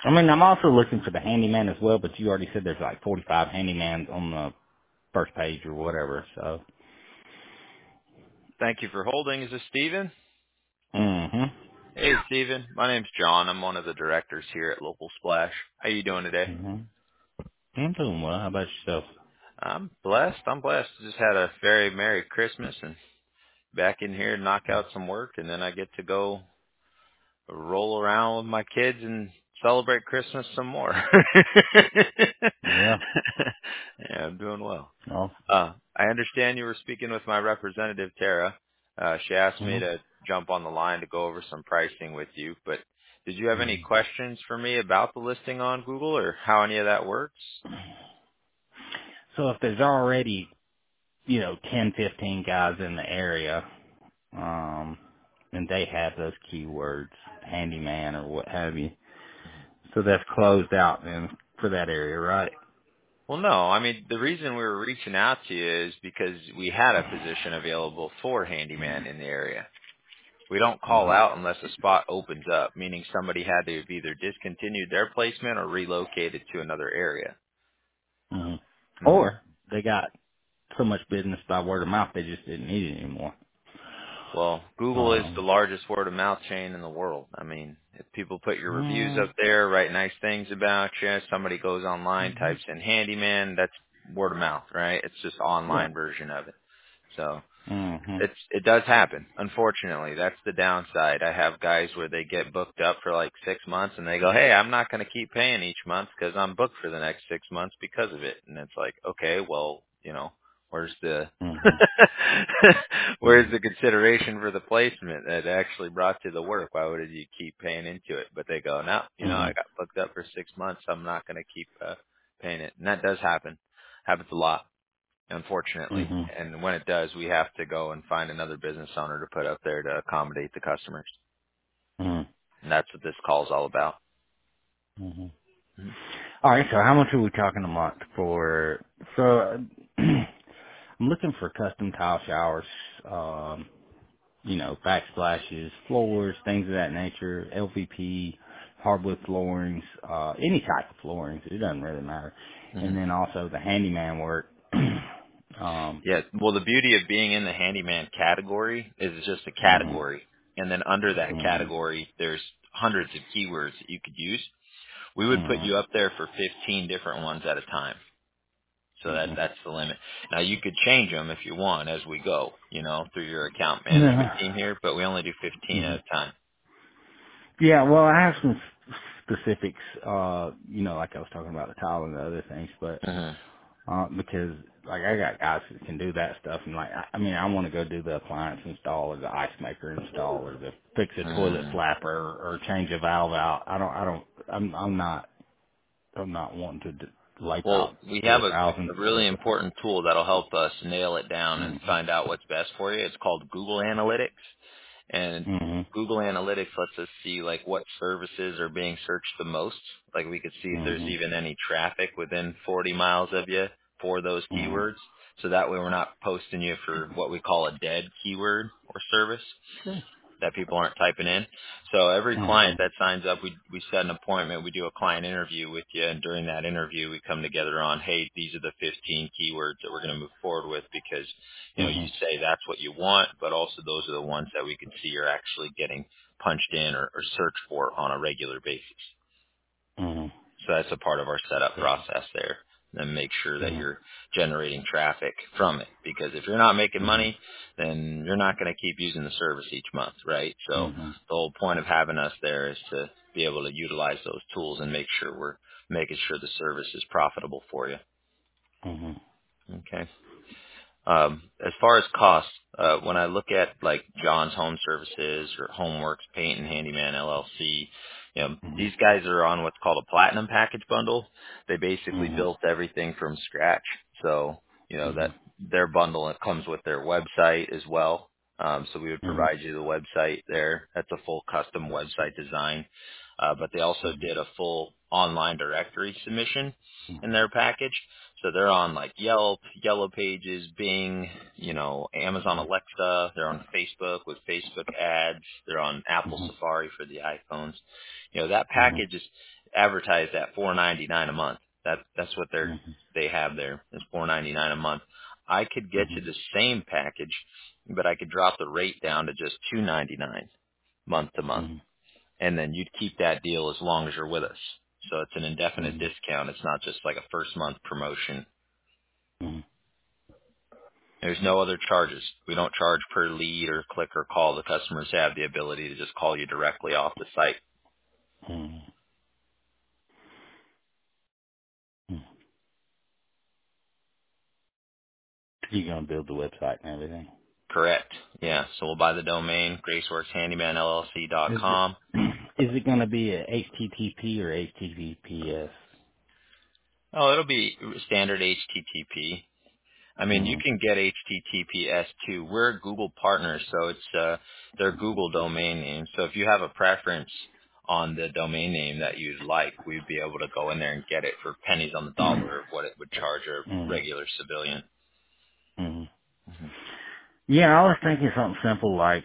I mean, I'm also looking for the handyman as well, but you already said there's like 45 handymans on the first page or whatever, so. Thank you for holding. Is this Steven? Mm-hmm. Hey, Steven. My name's John. I'm one of the directors here at Local Splash. How you doing today? Mm-hmm. I'm doing well. How about yourself? I'm blessed. I'm blessed. Just had a very Merry Christmas and back in here to knock out some work, and then I get to go roll around with my kids and celebrate Christmas some more. Yeah. Yeah, I'm doing well. Awesome. I understand you were speaking with my representative, Tara. She asked me Mm-hmm. to jump on the line to go over some pricing with you, but did you have any questions for me about the listing on Google or how any of that works? So if there's already, 10, 15 guys in the area, and they have those keywords, handyman or what have you, so that's closed out then for that area, right? Well, no. I mean, the reason we were reaching out to you is because we had a position available for handyman in the area. We don't call Mm-hmm. out unless a spot opens up, meaning somebody had to have either discontinued their placement or relocated to another area. Mm-hmm. hmm Or they got so much business by word of mouth they just didn't need it anymore. Well, Google is the Um, largest word of mouth chain in the world. I mean, if people put your reviews mm, up there, write nice things about you, somebody goes online, mm-hmm. types in handyman, that's word of mouth, right? It's just Yeah. online version of it. So Mm-hmm. it does happen. Unfortunately, that's the downside. I have guys where they get booked up for like 6 months and they go, "Hey, I'm not going to keep paying each month because I'm booked for the next 6 months because of it." And it's like, okay, well, where's the Mm-hmm. where's the consideration for the placement that actually brought you the work? Why would you keep paying into it? But they go, "No, Mm-hmm. I got booked up for 6 months. I'm not going to keep paying it." And that does happen. Happens a lot, unfortunately. Mm-hmm. And when it does, we have to go and find another business owner to put up there to accommodate the customers. Mm-hmm. And that's what this call is all about. Mm-hmm. Mhm. All right. So how much are we talking a month for? So I'm looking for custom tile showers, backsplashes, floors, things of that nature, LVP, hardwood floorings, any type of floorings. It doesn't really matter. And Mhm. then also the handyman work. Yeah. Well, the beauty of being in the handyman category is it's just a Mhm. category. And then under that Mhm. category, there's hundreds of keywords that you could use. We would put Mhm. you up there for 15 different ones at a time. So Mhm. that's the limit. Now you could change them if you want as we go, through your account management Yeah. team here, but we only do 15 at Mhm. a time. Yeah. Well, I have some specifics. Like I was talking about the tile and the other things, but Mhm. because like I got guys that can do that stuff, and like I mean, I want to go do the appliance install or the ice maker install or the fix a toilet Mhm. flapper or change a valve out. I'm not wanting to lay Well, out we have $4,000 a for really stuff. important tool that'll help us nail it down and Mhm. find out what's best for you. It's called Google Analytics. And Mhm. Google Analytics lets us see like what services are being searched the most. Like we could see if there's Mhm. even any traffic within 40 miles of you for those Mhm. keywords. So that way we're not posting you for what we call a dead keyword or service Sure. that people aren't typing in. So every client Mhm. that signs up, we set an appointment. We do a client interview with you, and during that interview, we come together on, hey, these are the 15 keywords that we're going to move forward with because, you Mhm. say that's what you want, but also those are the ones that we can see you're actually getting punched in or searched for on a regular basis. Mhm. So that's a part of our setup So. process there. And make sure that Mhm. you're generating traffic from it. Because if you're not making Mhm. money, then you're not going to keep using the service each month, right? So Mhm. the whole point of having us there is to be able to utilize those tools and make sure we're making sure the service is profitable for you. Mhm. Okay. As far as cost, when I look at like John's Home Services or Homeworks Paint and Handyman LLC, Mhm. these guys are on what's called a platinum package bundle. They basically Mhm. built everything from scratch. So, that Mhm. their bundle, it comes with their website as well. So we would Mhm. provide you the website there. That's a full custom website design. But they also Mhm. did a full online directory submission in their package. So they're on like Yelp, Yellow Pages, Bing, Amazon Alexa. They're on Facebook with Facebook ads. They're on Apple Mhm. Safari for the iPhones. That Mhm. package is advertised at $4.99 a month. That's what Mhm. they have there is $4.99 a month. I could get you Mhm. the same package, but I could drop the rate down to just $2.99 month to month, Mhm. and then you'd keep that deal as long as you're with us. So it's an indefinite Mhm. discount. It's not just like a first month promotion. Mhm. There's no other charges. We don't charge per lead or click or call. The customers have the ability to just call you directly off the site. Mhm. Mhm. You're gonna build the website and everything. Correct. Yeah. So we'll buy the domain, Is it GraceWorksHandymanLLC.com. is it gonna be a HTTP or HTTPS? Oh, it'll be standard HTTP. I mean, you Mhm. can get HTTPS too. We're a Google partner, so it's their Google domain name. So if you have a preference on the domain name that you'd like, we'd be able to go in there and get it for pennies on the dollar of what it would charge a Mhm. regular civilian. Mhm. Hmm. Yeah, I was thinking something simple like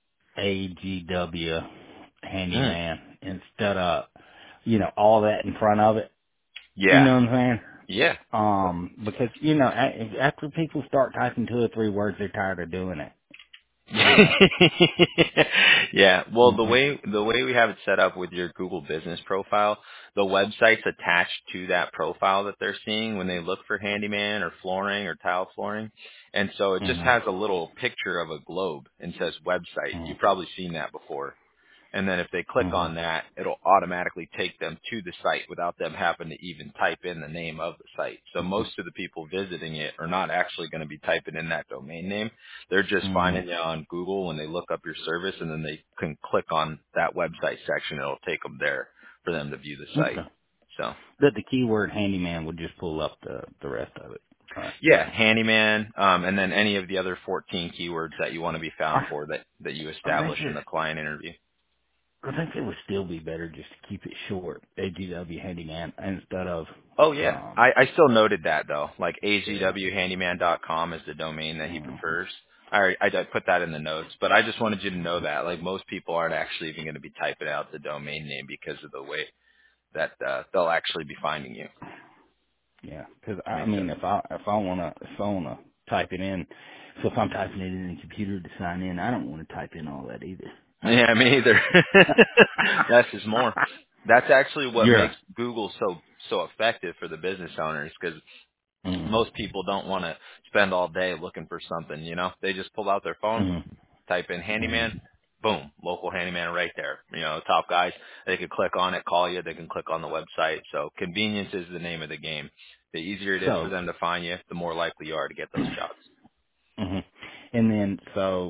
AGW Mm. handyman instead of all that in front of it. You Yeah. know what I'm saying? Yeah. Because after people start typing 2 or 3 words, they're tired of doing it. You know. Yeah. Well, the Mhm. way we have it set up with your Google Business profile, the website's attached to that profile that they're seeing when they look for handyman or flooring or tile flooring. And so it just Mhm. has a little picture of a globe and says website. Mhm. You've probably seen that before. And then if they click Mhm. on that, it'll automatically take them to the site without them having to even type in the name of the site. So Mhm. most of the people visiting it are not actually going to be typing in that domain name. They're just Mhm. finding you on Google when they look up your service, and then they can click on that website section. It'll take them there for them to view the site. Okay. So But the keyword handyman would just pull up the rest of it. Right. yeah, handyman, and then any of the other 14 keywords that you want to be found I for that you I establish think in it the client interview. I think it would still be better just to keep it short. AGW handyman instead of Oh yeah, um I still noted that though. Like yeah. azwhandyman.com is the domain that he Mhm. prefers. I did put that in the notes, but I just wanted you to know that. Like most people aren't actually even going to be typing out the domain name because of the way that they'll actually be finding you. Yeah, because I Makes mean, sense. if I wanna type it in, so if I'm typing it in the computer to sign in, I don't want to type in all that either. Yeah, me either. Less is more. That's actually what You're. makes Google so effective for the business owners because Mm, most people don't want to spend all day looking for something. They just pull out their phone, mm, type in handyman, mm. boom, local handyman right there. Top guys, they could click on it, call you, they can click on the website. So convenience is the name of the game. The easier it is for So, them to find you, the more likely you are to get those jobs. hmm and then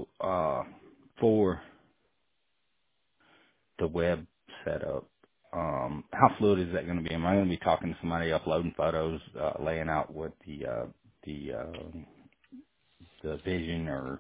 for the web setup, how fluid is that going to be? Am I going to be talking to somebody, uploading photos, laying out what the vision or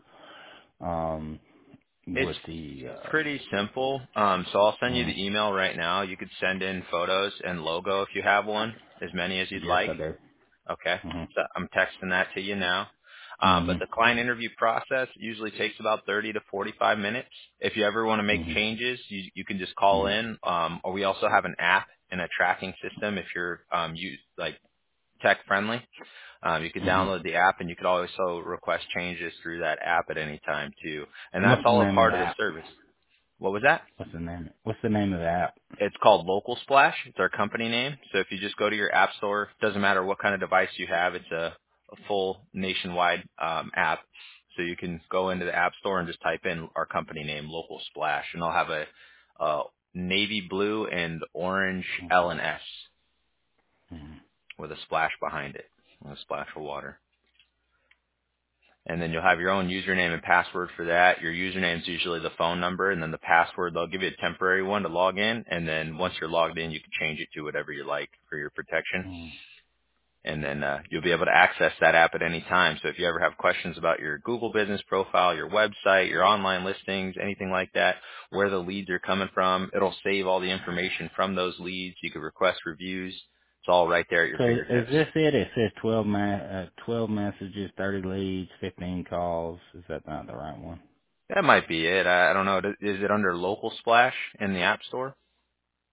It's what the pretty simple. So I'll send you mm, the email right now. You could send in photos and logo if you have one, as many as you'd yes, like. I do. Okay. Mhm. So I'm texting that to you now. But Mhm. the client interview process usually takes about 30 to 45 minutes. If you ever want to make Mhm. changes, you can just call Mhm. in. Or we also have an app and a tracking system if you're like tech friendly. You could Mhm. download the app and you could also request changes through that app at any time too. And that's What's the all a name of the part of the app? service. What was that? What's the name of the app? It's called Local Splash. It's our company name. So if you just go to your app store, doesn't matter what kind of device you have, it's a full nationwide app. So you can go into the app store and just type in our company name, Local Splash, and I'll have a navy blue and orange L and S Mhm. with a splash behind it, a splash of water. And then you'll have your own username and password for that. Your username is usually the phone number, and then the password, they'll give you a temporary one to log in, and then once you're logged in, you can change it to whatever you like for your protection. Mhm. And then you'll be able to access that app at any time. So if you ever have questions about your Google business profile, your website, your online listings, anything like that, where the leads are coming from, it'll save all the information from those leads. You can request reviews. It's all right there at your So is fingertips. this it? It says 12 messages, 30 leads, 15 calls. Is that not the right one? That might be it. I don't know. Is it under Local Splash in the App Store?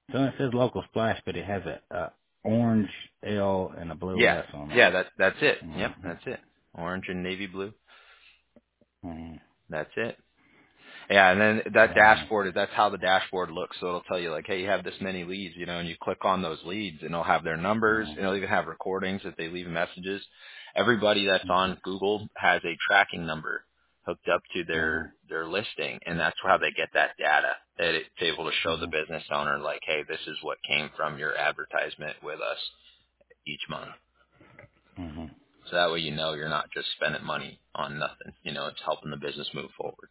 So it says local splash, but it has a orange L and a blue Yeah. S on it. Yeah, that's it. Yep, Mm-hmm. that's it. Orange and navy blue. Mm-hmm. That's it. Yeah, and then that Yeah. dashboard, that's how the dashboard looks. So it'll tell you like, hey, you have this many leads, and you click on those leads and it'll have their numbers and it'll even have recordings if they leave messages. Everybody that's on Google has a tracking number hooked up to Mm-hmm. their listing, and that's how they get that data. That it's able to show the Mm-hmm. business owner like, hey, this is what came from your advertisement with us each month. Mm-hmm. So that way you're not just spending money on nothing. It's helping the business move forward.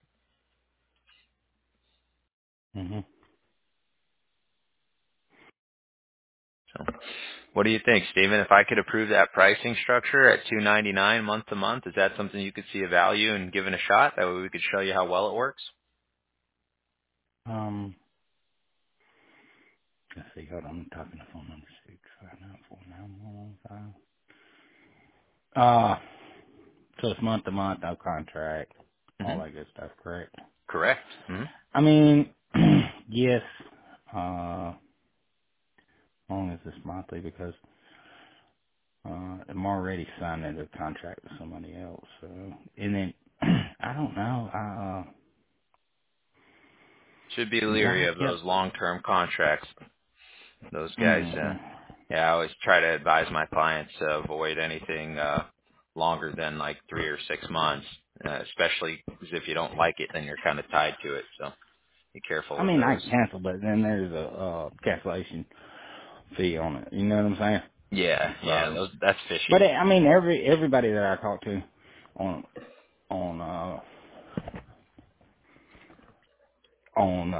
Mm-hmm. So what do you think, Stephen? If I could approve that pricing structure at $299 month to month, is that something you could see a value in giving a shot? That way we could show you how well it works. Let's see. Hold on. I'm talking to phone number 659491115. So it's month to month, no contract, all Hmm. that good stuff, correct? Correct. Hmm. I mean, yes, long as it's monthly because I'm already signed into a contract with somebody else. So, and then I don't know. Should be Yeah, leery I of those kept. long-term contracts. Those guys, Mm-hmm. yeah, I always try to advise my clients to avoid anything longer than like 3 or 6 months, especially because if you don't like it, then you're kind of tied to it. So be careful I with mean, I those. can cancel, but then there's a cancellation fee on it. You know what I'm saying? Yeah, yeah, So, that's but fishy. I mean, everybody that I talk to on on uh on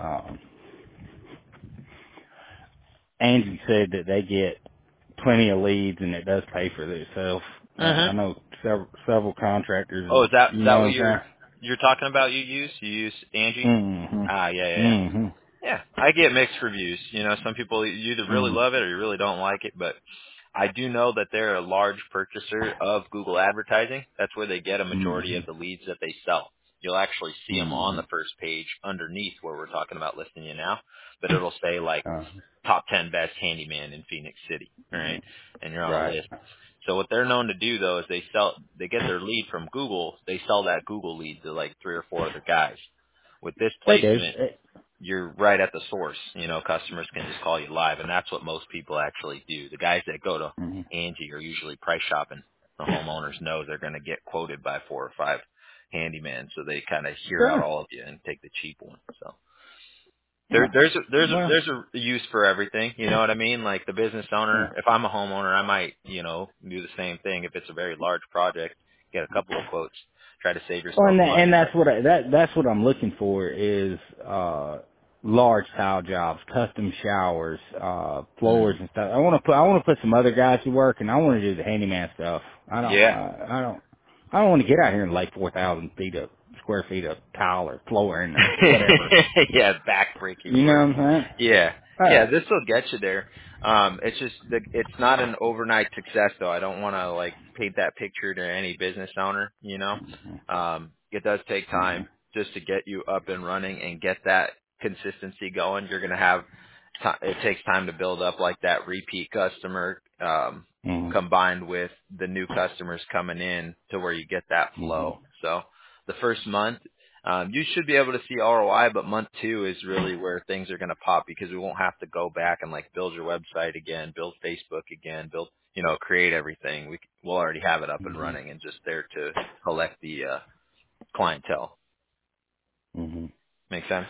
Angie said that they get plenty of leads and it does pay for itself. Hmm. I know several contractors. Oh, is that You is that know what what I'm you're talking about? You use Angie? saying? Ah, yeah, yeah, yeah. Mm-hmm. Yeah, I get mixed reviews. Some people you either really Mm-hmm. love it or you really don't like it. But I do know that they're a large purchaser of Google advertising. That's where they get a majority Mm-hmm. of the leads that they sell. You'll actually see them on Mm-hmm. the first page underneath where we're talking about listing you now. But it'll say like Uh, top 10 best handyman in Phoenix City, right? And you're on a right. list. So what they're known to do though is they get their lead from Google. They sell that Google lead to like 3 or 4 other guys. With this They do. placement, you're right at the source. Customers can just call you live, and that's what most people actually do. The guys that go to Mm-hmm. Angie are usually price shopping. The homeowners know they're going to get quoted by 4 or 5 handymen, so they kind of hear out Sure. all of you and take the cheap one. So there, Yeah. there's a, there's a, Well. there's a use for everything. You know what I mean? Like the business Yeah. owner, if I'm a homeowner, I might do the same thing. If it's a very large project, get a couple of quotes, try to save Well, yourself and money. that's what that's what I'm looking for is large tile jobs, custom showers, floors Mm. and stuff. I want to put some other guys to work, and I want to do the handyman stuff. Yeah. I don't want to get out here and lay 4,000 square feet of tile or flooring or whatever. Yeah, backbreaking You know work. what I'm saying? Yeah. Yeah, Oh. this will get you there. It's just it's not an overnight success though. I don't want to like paint that picture to any business owner. It does take Mm-hmm. time just to get you up and running and get that consistency going. You're going to have it takes time to build up like that repeat customer Mm-hmm. combined with the new customers coming in to where you get that flow. Mm-hmm. So the first month you should be able to see ROI, but month 2 is really where things are going to pop because we won't have to go back and like build your website again, build Facebook again, create everything. We'll already have it up and running and just there to collect the clientele. Mm-hmm. Make sense?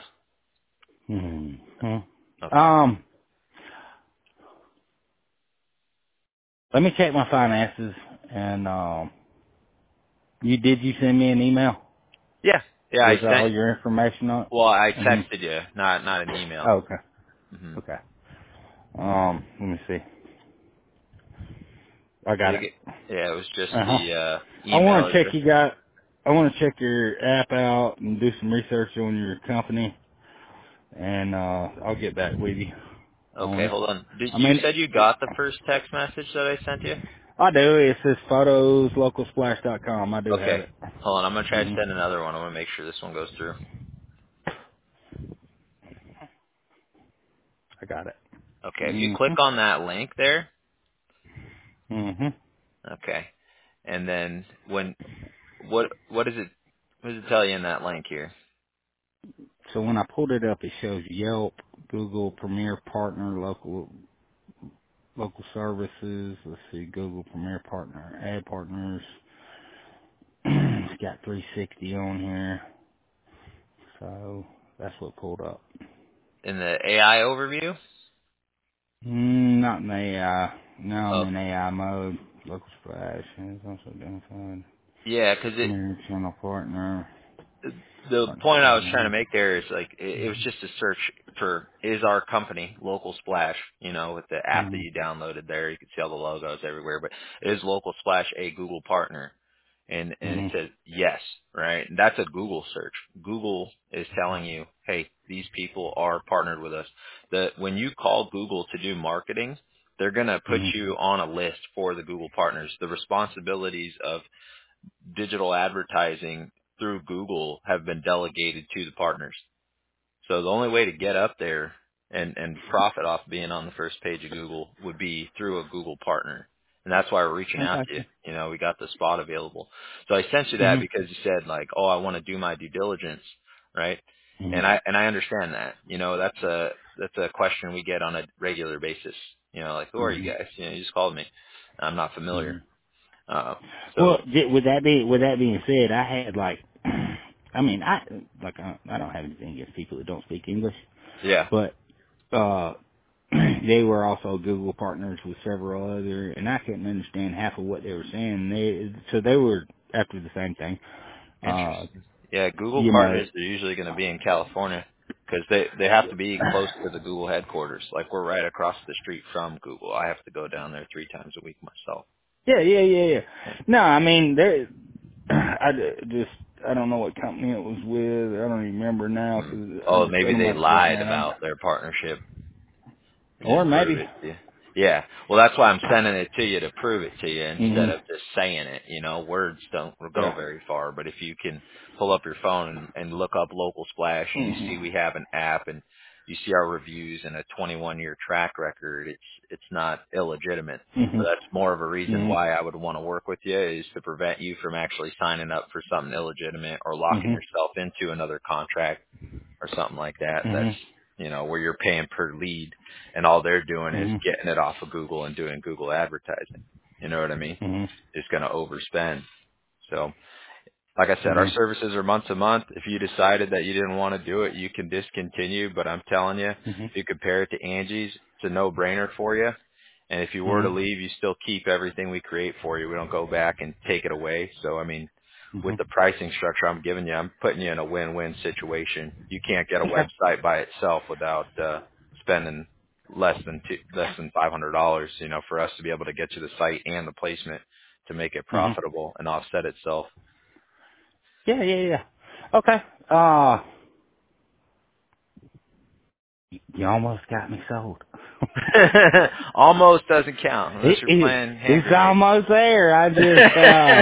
Mm-hmm. Okay. Let me check my finances and you send me an email Yeah. Yeah, I with sent. all your information on it? Well, I Mm-hmm. texted you, not an email. Oh, okay. Hmm. Okay. Let me see. I I got think it. yeah, it was just Uh-huh. the I want email to check address. I want to check your app out and do some research on your company and I'll get back with you on Okay, it. hold on. I You mean, said you got the first text message that I sent you? I do. It says photoslocalsplash.com. I do have Okay. it. Hold on, I'm gonna try to Hmm. send another one. I want to make sure this one goes through. I got it. Okay, if you click Mhm. on that link there, Mhm. okay, and then what does it tell you in that link here? So when I pulled it up, it shows Yelp, Google Premier Partner, local services. Let's see, Google Premier Partner, ad partners. It's got 360 on here, so that's what pulled up. In the AI overview? Not in AI. Now I'm Oh, in AI mode. Local splash is also identified. yeah, because Premier channel partner. the Partner point I was trying to partner. make there is like it was just a search for is our company Local Splash, with the app that Mhm. you downloaded there. You can see all the logos everywhere, but is Local Splash a Google partner? And it Mhm. says yes, right? And that's a Google search. Google is telling you, hey, these people are partnered with us. When you call Google to do marketing, they're gonna put Mhm. you on a list for the Google partners. The responsibilities of digital advertising through Google have been delegated to the partners. So the only way to get up there and profit off being on the first page of Google would be through a Google partner. And that's why we're reaching I out got to you. you. We got the spot available. So I sent you that Mhm. because you said like, oh, I want to do my due diligence, right? Mhm. And I understand that. That's a question we get on a regular basis. Like, who are you Mhm. guys? You just called me. I'm not familiar. Mhm. Uh, so Well, with that being said, I had like, I mean, I don't have anything against people that don't speak English, yeah, but uh, they were also Google partners with several other, and I couldn't understand half of what they were saying. They were after the same thing. Uh, interesting. Yeah, Google you know, partners are usually going to be in California because they have to be close to the Google headquarters. Like we're right across the street from Google. I have to go down there 3 times a week myself. yeah. No, I mean, just I don't know what company it was with. I don't even remember now Mm. because Oh, I maybe don't they must have written lied that on. about their partnership and Or didn't prove maybe. it to you. Yeah. Well, that's why I'm sending it to you to prove it to you instead Mhm. of just saying it. Words don't go Yeah. very far, but if you can pull up your phone and look up Local Splash and you Mhm. see we have an app and you see our reviews and a 21-year track record, it's not illegitimate. So Mhm. that's more of a reason Mhm. why I would want to work with you is to prevent you from actually signing up for something illegitimate or locking Mhm. yourself into another contract or something like that. That's Mhm. where you're paying per lead, and all they're doing is Mhm. getting it off of Google and doing Google advertising. You know what I mean? Mhm. It's going to overspend. So like I said, our Mhm. services are month to month. If you decided that you didn't want to do it, you can discontinue. But I'm telling you, if Mhm. you compare it to Angie's, it's a no-brainer for you. And if you were to Mhm. leave, you still keep everything we create for you. We don't go back and take it away. So, I mean, with Mhm. the pricing structure I'm giving you, I'm putting you in a win-win situation. You can't get a Okay. website by itself without spending less than $500, for us to be able to get you the site and the placement to make it Mhm. profitable and offset itself. Yeah. Okay. Uh, you almost got me sold. Almost doesn't count unless you're playing hand It's grenades. almost there. I just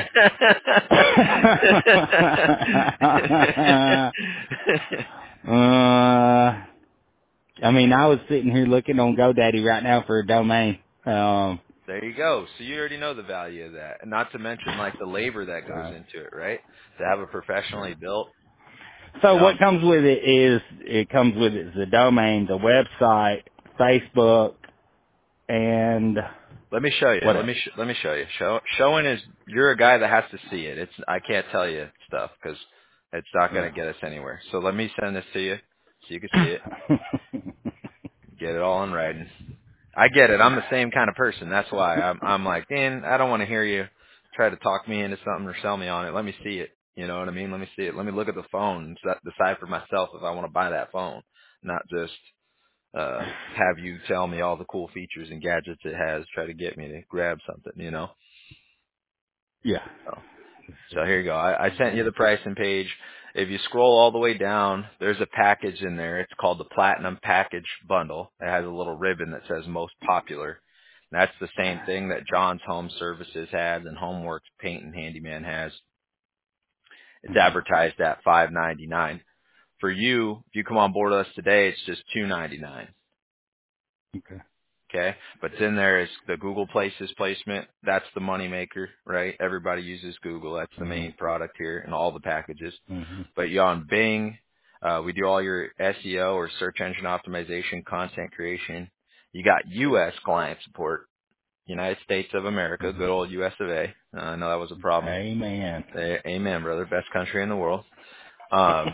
I mean, I was sitting here looking on GoDaddy right now for a domain. There you go. So you already know the value of that, and not to mention like the labor that goes So, into it, right? To have it professionally built. so You know, what comes with it is the domain, the website, Facebook, and let me show you. what else? Let me show you. Showing is you're a guy that has to see it. I can't tell you stuff because it's not going Yeah. to get us anywhere. So let me send this to you so you can see it, get it all in writing. I get it. I'm the same kind of person. That's why I'm like, Dan, I don't want to hear you try to talk me into something or sell me on it. Let me see it. You know what I mean? Let me see it. Let me look at the phone and decide for myself if I want to buy that phone, not just have you tell me all the cool features and gadgets it has, try to get me to grab something. Yeah. So here you go. I sent you the pricing page. If you scroll all the way down, there's a package in there. It's called the Platinum Package Bundle. It has a little ribbon that says most popular. And that's the same thing that John's Home Services has and Homeworks Paint and Handyman has. It's Mhm. advertised at $5.99. For you, if you come on board with us today, it's just $2.99. Okay. Okay, but in there is the Google Places placement. That's the money maker, right? Everybody uses Google. That's the Mhm. main product here in all the packages. Mhm. But you're on Bing. We do all your SEO or search engine optimization, content creation. You got U.S. client support, United States of America, good Mhm. old U.S. of A. I know that was a problem. Amen. Amen, brother. Best country in the world. I'm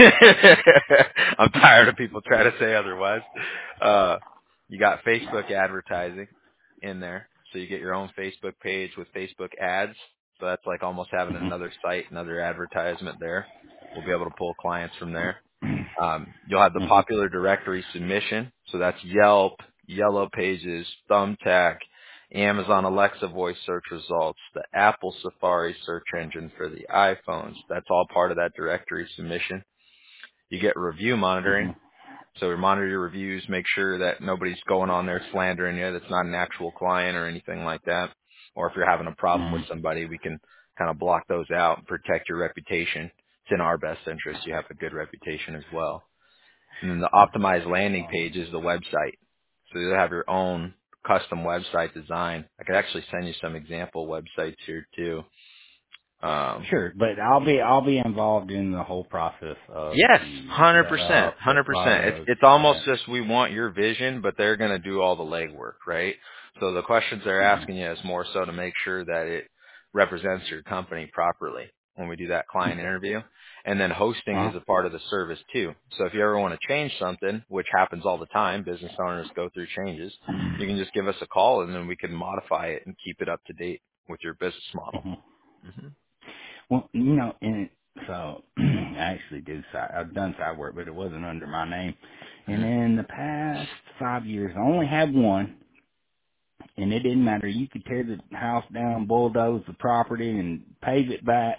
tired of people trying to say otherwise. Uh, you got Facebook advertising in there. So you get your own Facebook page with Facebook ads. So that's like almost having Mhm. another site, another advertisement there. We'll be able to pull clients from there. You'll have the Mhm. popular directory submission. So that's Yelp, Yellow Pages, Thumbtack, Amazon Alexa voice search results, the Apple Safari search engine for the iPhones. That's all part of that directory submission. You get review monitoring. Mhm. So we monitor your reviews, make sure that nobody's going on there slandering you, that's not an actual client or anything like that. Or if you're having a problem with Mhm. somebody, we can kind of block those out and protect your reputation. It's in our best interest. You have a good reputation as well. And then the optimized landing page is the website. So you'll have your own custom website design. I could actually send you some example websites here too. Um, Sure, but I'll be involved in the whole process of Yes, the 100%, setup, the 100%. photos, It's all almost that. just we want your vision, but they're going to do all the legwork, right? So the questions they're Mhm. asking you is more so to make sure that it represents your company properly when we do that client interview. And then hosting Huh? is a part of the service too. So if you ever want to change something, which happens all the time, business owners go through changes, you can just give us a call and then we can modify it and keep it up to date with your business model. Mhm. hmm Well, and so I actually I've done side work, but it wasn't under my name. And hmm in the past 5 years, I only had one, and it didn't matter. You could tear the house down, bulldoze the property, and pave it back.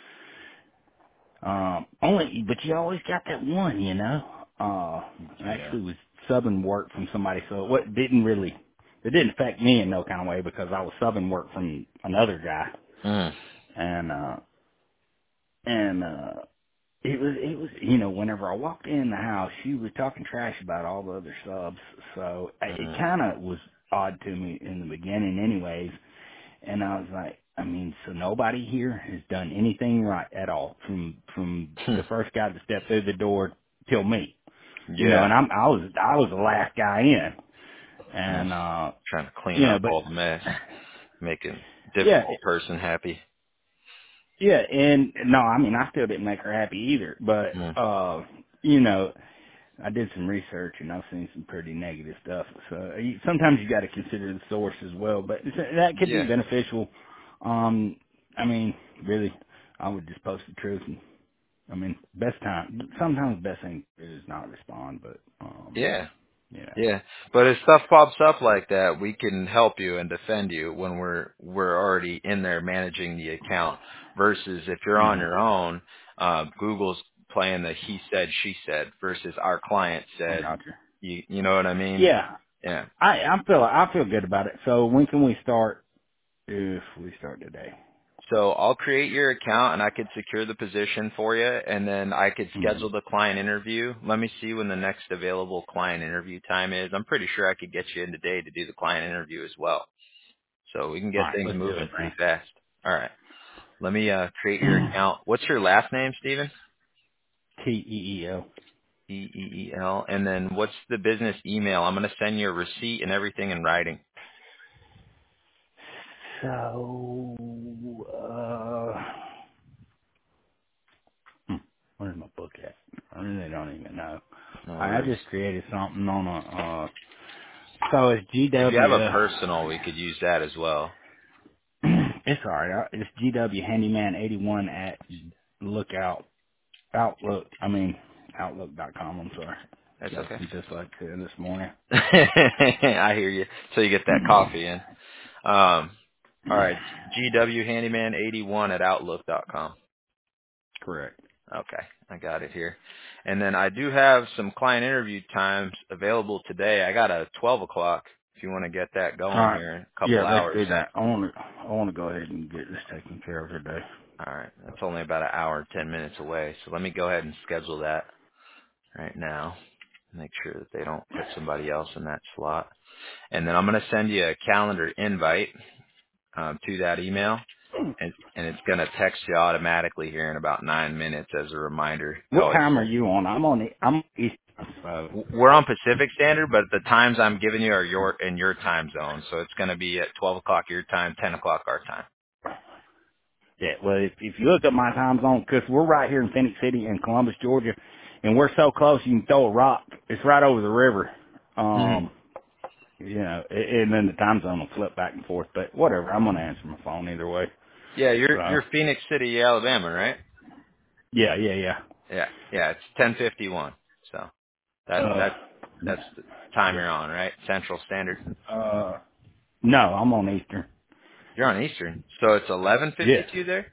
But you always got that one, you know. Yeah. Actually was subbing work from somebody, so it didn't affect me in no kind of way because I was subbing work from another guy, Mm. and and it was whenever I walked in the house, she was talking trash about all the other subs, so it Mm. kind of was odd to me in the beginning, anyways. And I was like, I mean, so nobody here has done anything right at all from the first guy that stepped through the door till me, Yeah. and I was the last guy in, Yes. and Trying to clean up but all the mess, making yeah, difficult person happy. yeah, and no, I mean, I still didn't make her happy either, but Mm. you know, I did some research and I've seen some pretty negative stuff. So sometimes you got to consider the source as well, but that could be Yeah. beneficial. I mean, really, I would just post the truth. And, I mean, sometimes the best thing is not respond, but Yeah. yeah, Yeah. But if stuff pops up like that, we can help you and defend you when we're already in there managing the account. Versus if you're on hmm your own, Google's playing the he said she said versus our client I said. got you. You know what I mean? Yeah, Yeah. I feel good about it. So when can we start? If we start today. So I'll create your account and I could secure the position for you and then I could hmm schedule the client interview. Let me see when the next available client interview time is. I'm pretty sure I could get you in today to do the client interview as well. So we can All get right, things let's do moving it, pretty man. fast. All right. Let me create your account. What's your last name, Steven? TEEL. EEEL. And then what's the business email? I'm going to send you a receipt and everything in writing. So, where's my book at? I really don't even know. No I worries. just created something on so it's If you have a GW, personal, we could use that as well. it's alright, it's GW Handyman 81 at Lookout, Outlook.com, I'm sorry. That's Got okay. some dyslexia this morning. I hear you. So you get that coffee in. All right. GW Handyman 81 at Outlook.com. Correct. Okay, I got it here. And then I do have some client interview times available today. I got a 12 o'clock if you want to get that going Alright, here in a couple yeah, let's hours. do that. I wanna go ahead and get this taken care of today. All right, that's only about an hour and 10 minutes away. So let me go ahead and schedule that right now. Make sure that they don't put somebody else in that slot. And then I'm going to send you a calendar invite to that email, and it's going to text you automatically here in about 9 minutes as a reminder. What Oh, time are you on? I'm Eastern, so. we're on Pacific Standard, but the times I'm giving you are in your time zone. So it's going to be at 12 o'clock your time, 10 o'clock our time. Yeah, well, if you look at my time zone, because we're right here in Phoenix City in Columbus, Georgia, and we're so close you can throw a rock. It's right over the river. Hmm. And then the time zone will flip back and forth. But whatever, I'm gonna answer my phone either way. Yeah, So, you're Phoenix City, Alabama, right? yeah. Yeah, it's 10:51. So Uh, that's the time you're yeah. on, right? Central Standard. No, I'm on Eastern. You're on Eastern, so it's Yes. 11:52 there.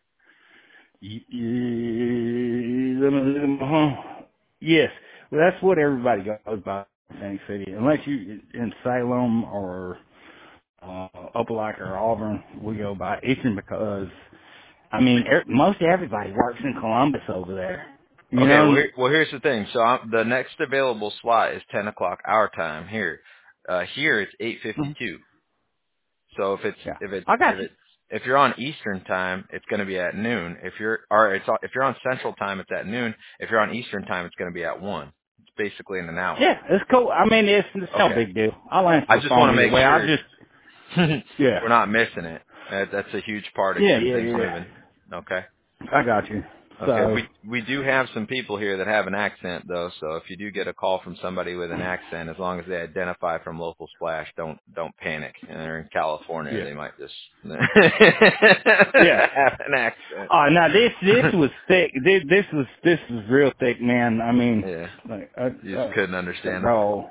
Yes. Well, that's what everybody goes by in Phoenix City, unless you in Salem or Opelika or Auburn. We go by Eastern because most everybody works in Columbus over there. You Okay, know. here's the thing. So the next available slot is 10 o'clock our time here. Here it's Mhm. 8:52. So Yeah, I got you. if you're on Eastern time, it's going to be at noon. If you're on Central time, it's at noon. If you're on Eastern time, it's going to be at 1. It's basically in an hour. Yeah, it's cool. It's no Okay. big deal. I'll answer I the just want phone to either make way. sure Yeah, we're not missing it. That's a huge part of yeah, keeping yeah, things yeah. moving. Okay. I got you. Okay, So, we do have some people here that have an accent though, so if you do get a call from somebody with an accent, as long as they identify from Local Splash, don't panic. And they're in California, yeah, they might just yeah. have an accent. Oh, now this was thick. This was real thick, man. I mean, Yeah, like, you just couldn't understand them. bro,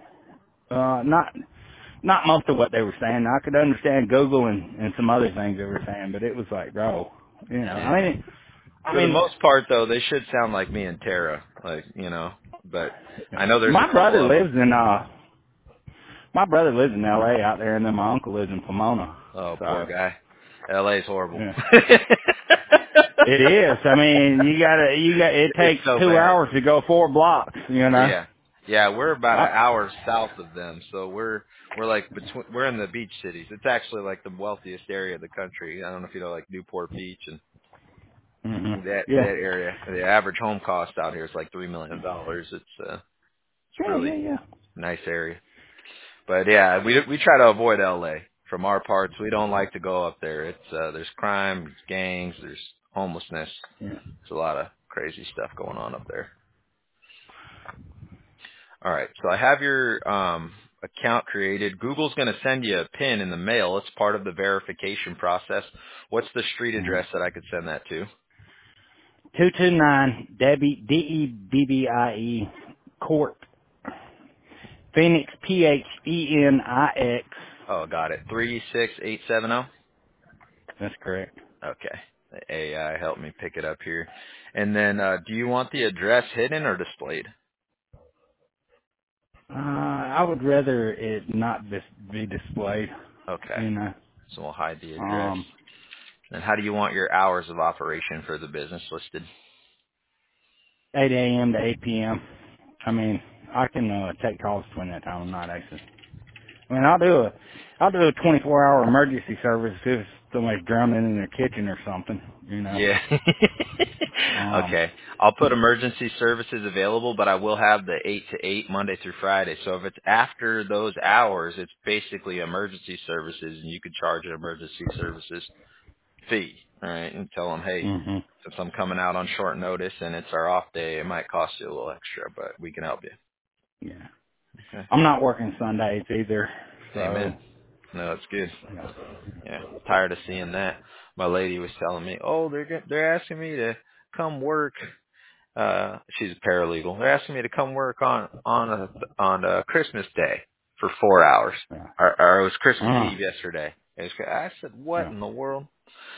not most of what they were saying. I could understand Google and some other things they were saying, but it was like, bro, Yeah. I For the mean, most part though, they should sound like me and Tara, but I know there's my a couple brother of them. lives in L.A. out there, and then my uncle lives in Pomona. Oh, poor So, guy. LA's horrible. yeah. It is. I mean, it It's takes so 2 bad. hours to go 4 blocks, Yeah. Yeah, we're about an I, hour south of them, so we're like we're in the beach cities. It's actually like the wealthiest area of the country. I don't know if you know like Newport Beach and hmm that Yeah. area. The average home cost out here is like $3 million. It's Yeah, really yeah. nice area. But yeah, we try to avoid LA. From our parts, we don't like to go up there. It's there's crime, there's gangs, there's homelessness. Yeah. There's a lot of crazy stuff going on up there. All right. So I have your account created. Google's going to send you a PIN in the mail. It's part of the verification process. What's the street Yeah. address that I could send that to? 229 Debbie, Debbie Court, Phoenix, Phenix. Oh, got it. 36870. That's correct. Okay. The AI helped me pick it up here. And then, do you want the address hidden or displayed? I would rather it not be displayed, Okay. you know. So we'll hide the address. Um, And how do you want your hours of operation for the business listed? 8 a.m. to 8 p.m. I mean, I can take calls between that time. I'm not actually. I mean, I'll do a 24-hour emergency service if somebody's drowning in their kitchen or something, you know. Yeah. Um, Okay. I'll put emergency services available, but I will have the 8 to 8 Monday through Friday. So if it's after those hours, it's basically emergency services, and you could charge an emergency services fee. All right, and tell them, hey, hmm since I'm coming out on short notice and it's our off day, it might cost you a little extra, but we can help you. Yeah. Okay. I'm not working Sundays either, so, Amen. No, that's good. yeah. Yeah, tired of seeing that. My lady was telling me, oh, they're asking me to come work. She's a paralegal. They're asking me to come work on Christmas Day for 4 hours. Yeah. Or it was Christmas Uh, Eve yesterday. I said, what yeah. in the world?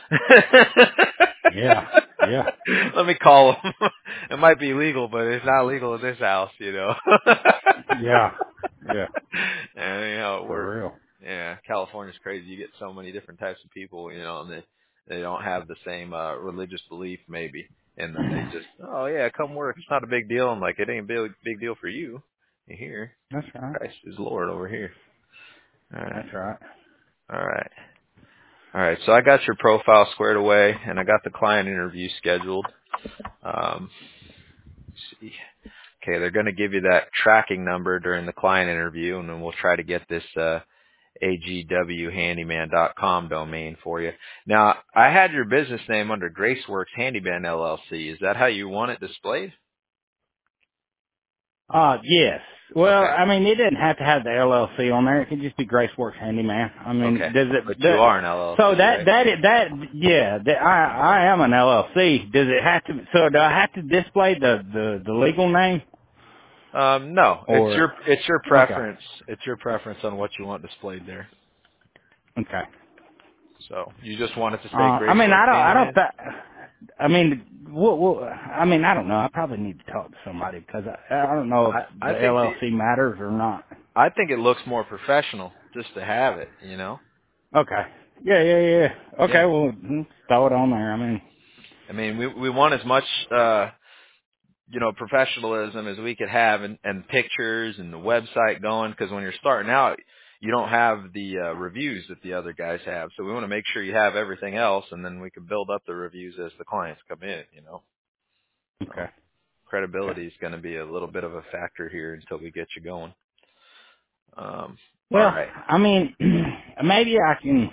Yeah. Yeah. Let me call them. It might be legal, but it's not legal in this house, Yeah. Yeah. And you know, For real. California's crazy. You get so many different types of people, and they don't have the same religious belief maybe. And then they just, oh yeah, come work. It's not a big deal. I'm like, it ain't a big deal for you. You hear? That's right. Christ is Lord over here. All right. That's right. All right. All right. So I got your profile squared away, and I got the client interview scheduled. Let's see. Okay, they're going to give you that tracking number during the client interview, and then we'll try to get this agwhandyman.com domain for you. Now, I had your business name under Graceworks Handyman LLC. Is that how you want it displayed? Yes. Well, Okay. I mean, it didn't have to have the LLC on there. It could just be Graceworks Handyman. I Okay. mean, does But it? you The, are an so LLC, that right? that that yeah, I am an LLC. Does it have to? So do I have to display the legal name No, or? it's your Okay. preference. It's your preference on what you want displayed there. Okay. So you just want it to say I mean, Graceworks I don't. Handyman? I mean, I mean, I don't know. I probably need to talk to somebody because I don't know if I the think LLC matters or not. it looks more professional just to have it, you know? Okay. Yeah. Okay. Yeah. Well, throw it on there. I mean, I mean, we want as much professionalism as we could have and pictures and the website going, because when you're starting out, you don't have the reviews that the other guys have. So we want to make sure you have everything else, and then we can build up the reviews as the clients come in, you know? okay. So credibility is going to be a little bit of a factor here until we get you going. All Well, right. I mean, maybe I can.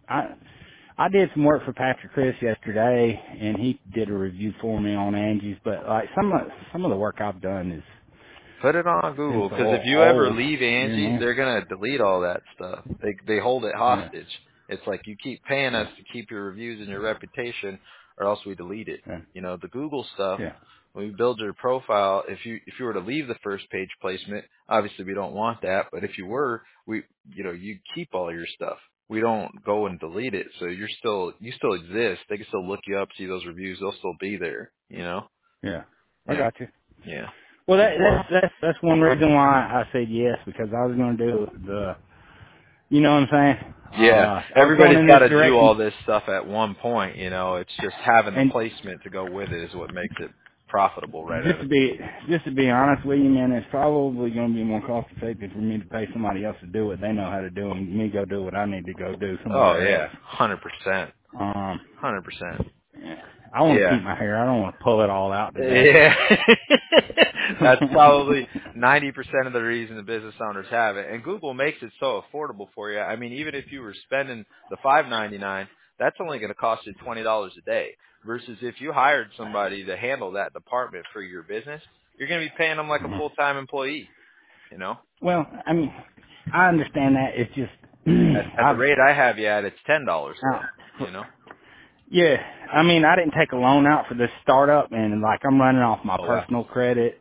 I did some work for Patrick Chris yesterday, and he did a review for me on Angie's. But like some of the work I've done Put it on is Google, a because if little you ever old, leave you Angie, know. they're gonna delete all that stuff. They hold it Yeah, hostage. It's like you keep paying us to keep your reviews and your reputation, or else we delete it. yeah, You know, the Google stuff. yeah, When we build your profile, if you were to leave the first page placement, obviously we don't want that. But if you were, you keep all your stuff. We don't go and delete it, so you still exist. They can still look you up, see those reviews. They'll still be there. You know. yeah. I Yeah. got you. Yeah. Well, that's one reason why I said yes, because I was going to do you know what I'm saying? Yeah, I was going everybody's in got this to do all direction, this stuff at one point. You know, it's just having the and placement to go with it is what makes it profitable right just out to of the be gate. just to be honest with you, man, it's probably going to be more cost effective for me to pay somebody else to do what they know how to do, and me go do what I need to go do Oh somewhere yeah, else. 100%, Um, 100%. yeah. I want to Yeah, keep my hair. I don't want to pull it all out today. yeah. That's probably 90% of the reason the business owners have it. And Google makes it so affordable for you. I mean, even if you were spending the $5.99, that's only going to cost you $20 a day. Versus if you hired somebody to handle that department for your business, you're going to be paying them like a full-time employee. You know, Well, I mean, I understand that. It's just at the I've rate I have you at, it's $10 though. out. You know. Yeah, I mean, I didn't take a loan out for this startup, and like I'm running off my Oh wow. personal credit.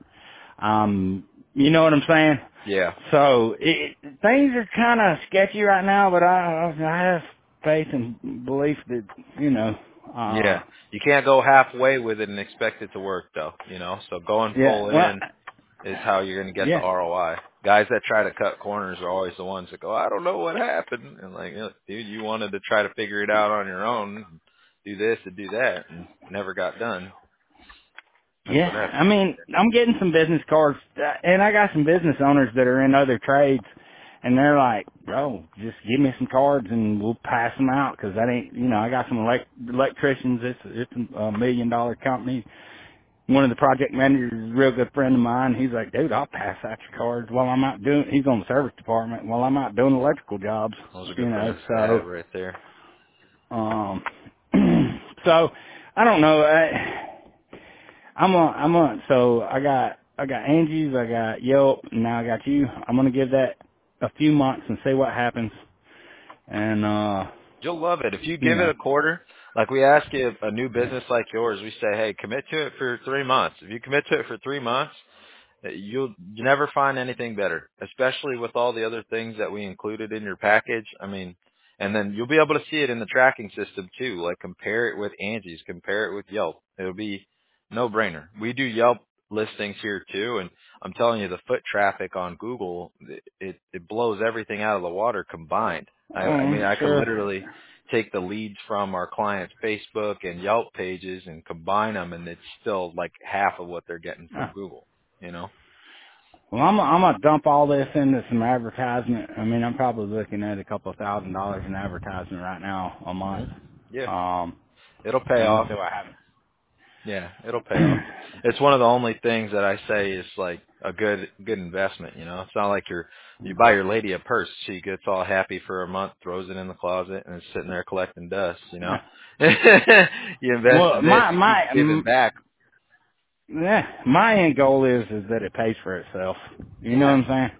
You know what I'm saying? Yeah. So things are kind of sketchy right now, but I have faith and belief that you know. Yeah. You can't go halfway with it and expect it to work though. You know. So going Yeah. full Well, in is how you're going to get the yeah. ROI. Guys that try to cut corners are always the ones that go, I don't know what happened. And like, dude, you wanted to try to figure it out on your own, do this and do that, and never got done. That's Yeah, what happened. I mean, I'm getting some business cards, and I got some business owners that are in other trades, and they're like, bro, just give me some cards and we'll pass them out, because that ain't, you know, I got some electricians, it's a $1 million company. One of the project managers is a real good friend of mine. He's like, dude, I'll pass out your cards while I'm out doing, he's on the service department, while I'm out doing electrical jobs, Those are you good know, friends to so, have right there. um, so, I don't know, so I got Angie's, I got Yelp, and now I got you. I'm gonna give that a few months and see what happens. And You'll love it. If you you give it know, a quarter, like we ask you a new business like yours, we say, hey, commit to it for 3 months. If you commit to it for 3 months, you never find anything better, especially with all the other things that we included in your package. I mean, and then you'll be able to see it in the tracking system too. Like compare it with Angie's, compare it with Yelp. It'll be no brainer. We do Yelp listings here too, and I'm telling you, the foot traffic on Google, it blows everything out of the water combined. I mean, I could sure. literally take the leads from our clients' Facebook and Yelp pages and combine them, and it's still like half of what they're getting Uh, from Google. You know. Well, I'm gonna dump all this into some advertisement. I mean, I'm probably looking at a couple of $1,000 in advertisement right now a month. Hmm. Yeah, Um, it'll pay and we'll off. see what happens. Yeah, it'll pay off. It's one of the only things that I say is like a good investment, you know. It's not like you buy your lady a purse, she gets all happy for a month, throws it in the closet and it's sitting there collecting dust, you know. You invest Well, in this, it keeps giving back. my end goal is that it pays for itself. You know Yeah. what I'm saying?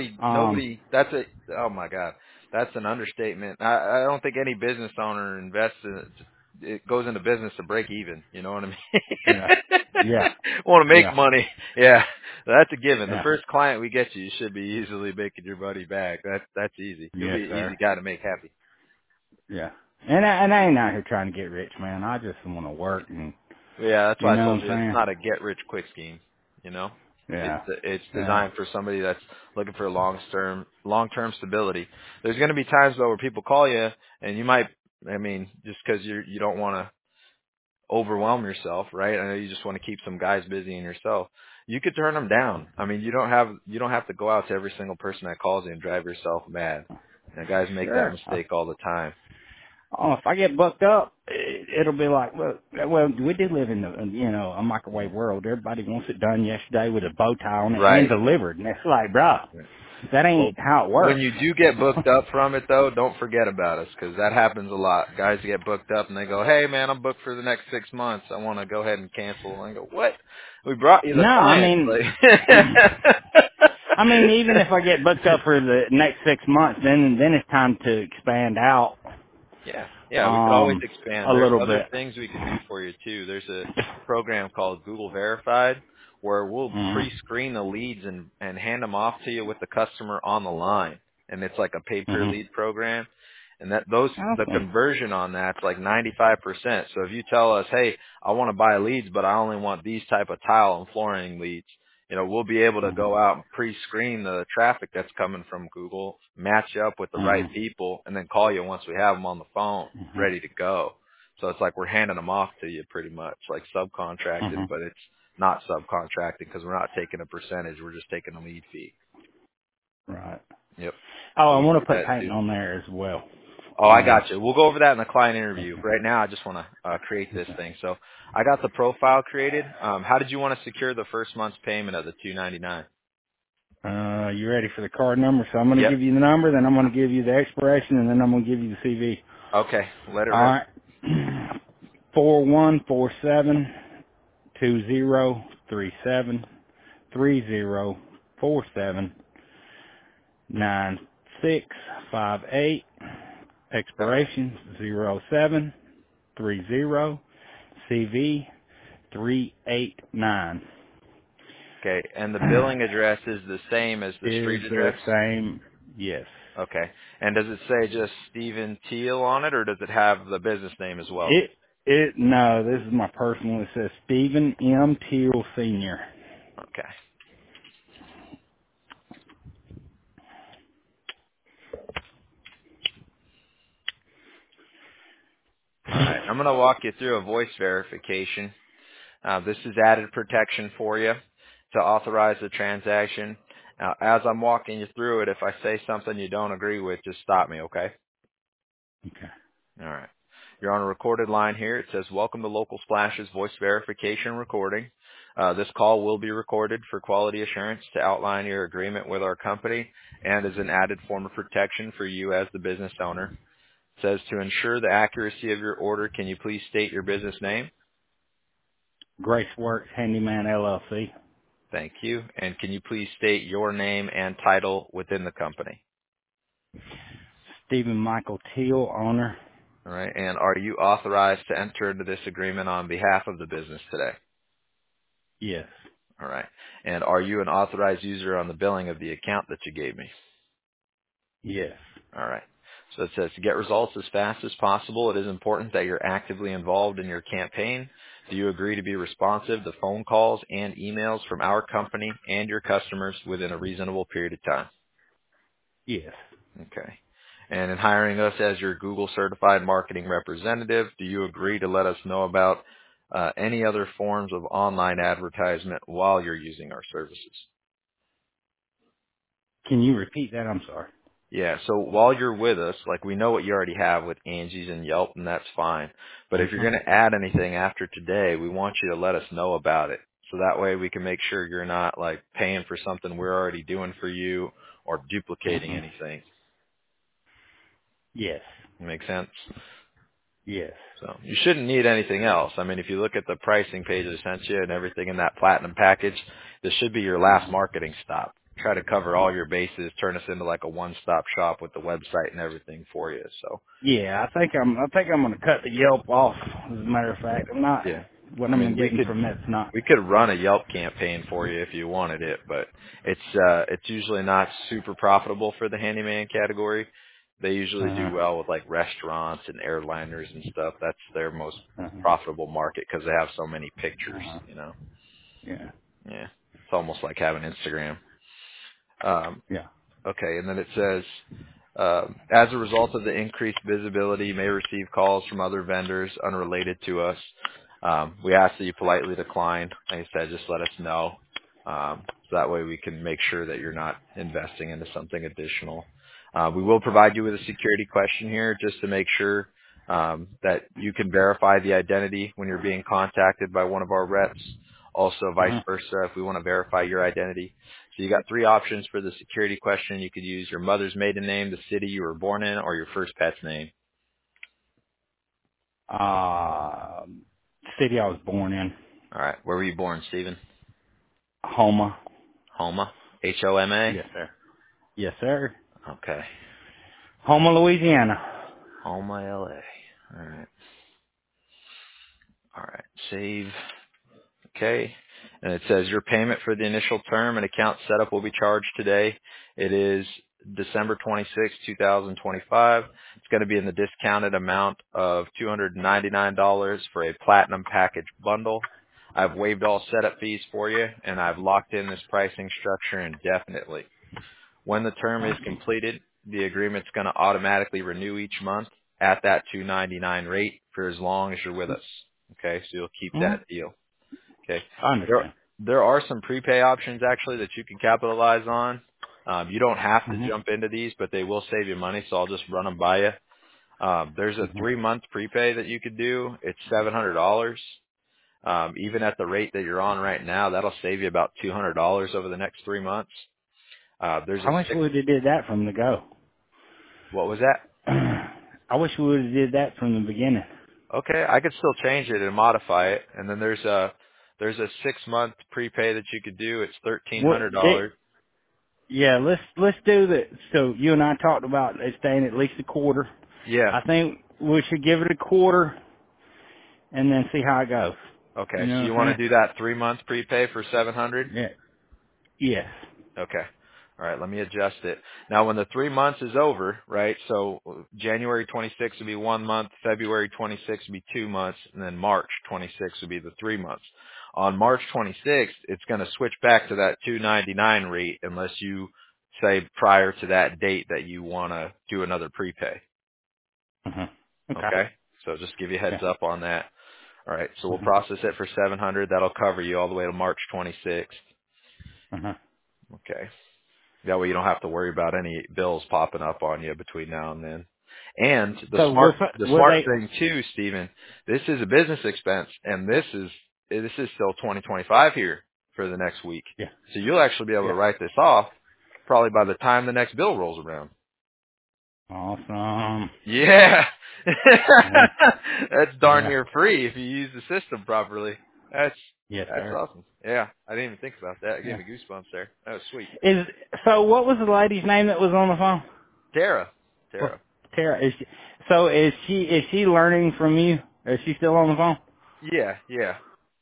Nobody that's a oh my god. That's an understatement. I don't think any business owner invests in it goes into business to break even, you know what I mean? Yeah, yeah, Want to make yeah, money. Yeah. That's a given. The yeah. first client we get you should be easily making your money back. That's easy. You'll Yes, be an sir. easy guy to make happy. Yeah. And I ain't out here trying to get rich, man. I just want to work, and Yeah, that's you why I know told what you it's I'm not a get rich quick scheme, you know? saying? Yeah, It's yeah. designed for somebody that's looking for long term stability. There's going to be times though where people call you and you might, I mean, just because you don't want to overwhelm yourself, right? I know you just want to keep some guys busy and yourself. You could turn them down. I mean, you don't have to go out to every single person that calls you and drive yourself mad. You know, guys make that Sure. mistake all the time. Oh, if I get booked up, it'll be like, look, well, we do live in a microwave world. Everybody wants it done yesterday with a bow tie on it and Right. delivered. And it's like, bro, that Well, ain't how it when works. you do get booked up from it, though, don't forget about us because that happens a lot. Guys get booked up and they go, "Hey, man, I'm booked for the next 6 months. I want to go ahead and cancel." And I go, "What? We brought you the No, I client." mean, Like, I mean, even if I get booked up for the next 6 months, then it's time to expand out, yeah, we could always a expand. There's little other bit. things we could do for you too. There's a program called Google Verified where we'll Mhm. pre-screen the leads and hand them off to you with the customer on the line. And it's like a pay per Mhm. lead program. And the Awesome. conversion on that's like 95%. So if you tell us, hey, I want to buy leads, but I only want these type of tile and flooring leads, you know, we'll be able to Mhm. go out and pre-screen the traffic that's coming from Google, match you up with the right Mhm. people, and then call you once we have them on the phone, Mhm. ready to go. So it's like we're handing them off to you pretty much, like subcontracted, Mhm. but it's not subcontracted because we're not taking a percentage. We're just taking a lead fee. Right. Yep. Oh, So I we want do to put that painting too. on there as well. Oh, I got you. We'll go over that in the client interview. Okay. Right now, I just want to create this Okay. thing. So I got the profile created. How did you want to secure the first month's payment of the $299? You ready for the card number? So I'm going to Yep. give you the number, then I'm going to give you the expiration, and then I'm going to give you the CV. Okay. Let it All rip. right. 4147203730479658 Okay. expiration 0730 CV 389 Okay. And the billing address is the same as the is street the address? same. Yes. Okay. And does it say just Stephen Teal on it, or does it have the business name as well? No, this is my personal. It says Stephen M. Teal Sr. Okay. All right. I'm going to walk you through a voice verification. This is added protection for you to authorize the transaction. Now, as I'm walking you through it, if I say something you don't agree with, just stop me, okay? Okay. All right. You're on a recorded line here. It says, welcome to Local Splash's voice verification recording. This call will be recorded for quality assurance to outline your agreement with our company and as an added form of protection for you as the business owner. It says, to ensure the accuracy of your order, can you please state your business name? Grace Works Handyman LLC. Thank you. And can you please state your name and title within the company? Stephen Michael Teal, owner. All right. And are you authorized to enter into this agreement on behalf of the business today? Yes. All right. And are you an authorized user on the billing of the account that you gave me? Yes. All right. So it says to get results as fast as possible, it is important that you're actively involved in your campaign. Do you agree to be responsive to phone calls and emails from our company and your customers within a reasonable period of time? Yes. Okay. And in hiring us as your Google certified marketing representative, do you agree to let us know about any other forms of online advertisement while you're using our services? Can you repeat that? I'm sorry. Yeah, so while you're with us, like we know what you already have with Angie's and Yelp, and that's fine. But if you're Mhm. going to add anything after today, we want you to let us know about it. So that way we can make sure you're not like paying for something we're already doing for you or duplicating Mhm. anything. Yes. Make sense? Yes. So you shouldn't need anything else. I mean, if you look at the pricing page I sent you and everything in that platinum package, this should be your last Mhm. marketing stop. Try to cover all your bases, turn us into like a one-stop shop with the website and everything for you. So Yeah, I think I'm gonna cut the Yelp off. As a matter of fact, I'm not. yeah, What I I'm mean getting from that's not. we could run a Yelp campaign for you if you wanted it, but it's usually not super profitable for the handyman category. They usually Uh do well with like restaurants and airliners and stuff. That's their most huh. profitable market because they have so many Uh pictures, huh. you know. Yeah. Yeah. It's almost like having Instagram. Um, Yeah. okay, and then it says, as a result of the increased visibility, you may receive calls from other vendors unrelated to us. We ask that you politely decline. Like I said, just let us know. So that way we can make sure that you're not investing into something additional. We will provide you with a security question here just to make sure that you can verify the identity when you're being contacted by one of our reps. Also, Uh vice huh. versa, if we want to verify your identity. So you got three options for the security question. You could use your mother's maiden name, the city you were born in, or your first pet's name. City I was born in, All right. Where were you born, Stephen? Homa. Homa? Homa? Yes, sir. Yes, sir. Okay. Homa, Louisiana. Homa, LA. All right. All right. Save. Okay. And it says your payment for the initial term and account setup will be charged today. It is December 26, 2025. It's going to be in the discounted amount of $299 for a platinum package bundle. I've waived all setup fees for you, and I've locked in this pricing structure indefinitely. When the term is Awesome. completed, the agreement's going to automatically renew each month at that $299 rate for as long as you're with us. Okay, so you'll keep Mhm. that deal. Okay. I There understand. there are some prepay options actually that you can capitalize on. You don't have to Mhm. jump into these, but they will save you money, so I'll just run them by you. There's a Mhm. 3-month prepay that you could do. It's $700. Even at the rate that you're on right now, that'll save you about $200 over the next 3 months. There's a I wish we six. would have did that from the go. What was that? I wish we would have did that from the beginning. Okay, I could still change it and modify it. And then there's a 6-month prepay that you could do. It's What? $1,300. Yeah, let's do that. So you and I talked about it staying at least a quarter. Yeah. I think we should give it a quarter and then see how it goes. You Okay, know so what you I'm want saying? to do that 3-month prepay for 700? Yeah. Yes. Okay. All right, let me adjust it. Now, when the 3 months is over, right, so January 26th would be 1 month, February 26th would be 2 months, and then March 26th would be the 3 months. On March 26th, it's going to switch back to that 299 rate unless you say prior to that date that you want to do another prepay. Uh-huh. Okay. Okay? So just give you a heads Yeah. up on that. All right, so we'll Uh-huh. process it for 700. That'll cover you all the way to March 26th. Uh-huh. Okay. That way you don't have to worry about any bills popping up on you between now and then. And So the will smart they? thing too, Stephen, this is a business expense and this is still 2025 here for the next week. Yeah. So you'll actually be able to Yeah. write this off probably by the time the next bill rolls around. Awesome. Yeah. Yeah. That's darn Yeah. near free if you use the system properly. That's Yes, that's sir. awesome. Yeah. I didn't even think about that. It gave Yeah. me goosebumps there. That was sweet. Is so? What was the lady's name that was on the phone? Tara. Well, Tara. Tara. Is she learning from you? Is she still on the phone? Yeah, yeah.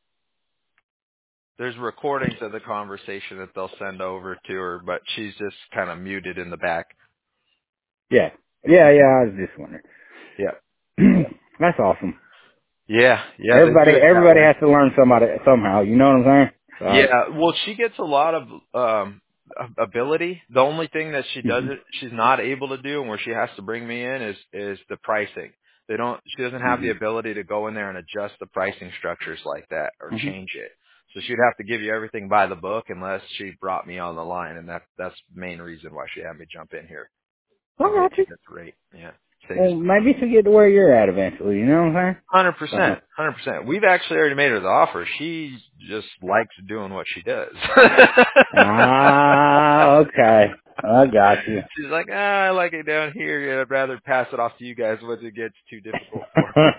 There's recordings of the conversation that they'll send over to her, but she's just kind of muted in the back. Yeah. Yeah. Yeah. I was just wondering. Yeah. That's awesome. Yeah, yeah, they Everybody, do it that everybody way. has to learn somebody somehow. You know what I'm saying? Yeah, well, she gets a lot of ability. The only thing that she So. Mhm. doesn't, she's not able to do, and where she has to bring me in is the pricing. She doesn't have the Mhm. ability to go in there and adjust the pricing structures like that or Mhm. change it. So she'd have to give you everything by the book unless she brought me on the line, and that's the main reason why she had me jump in here I and get got you you. this rate. Yeah, saves Well, maybe she'll get to where you're at eventually. You know what I'm 100%, saying? 100%. We've actually already made her the offer. She just likes doing what she does. Okay. I got you. She's like, I like it down here. I'd rather pass it off to you guys once it gets too difficult for me.